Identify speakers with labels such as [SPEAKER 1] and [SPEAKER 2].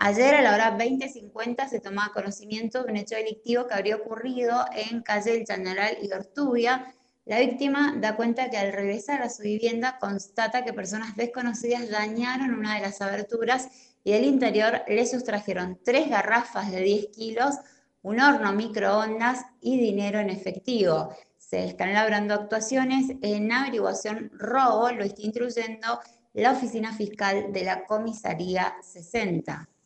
[SPEAKER 1] Ayer a la hora 20:50 se tomaba conocimiento de un hecho delictivo que habría ocurrido en calle El Chañaral y Ortubia. La víctima da cuenta que al regresar a su vivienda constata que personas desconocidas dañaron una de las aberturas y del interior le sustrajeron 3 garrafas de 10 kilos, un horno microondas y dinero en efectivo. Se están labrando actuaciones en averiguación robo, lo está instruyendo la oficina fiscal de la comisaría 60.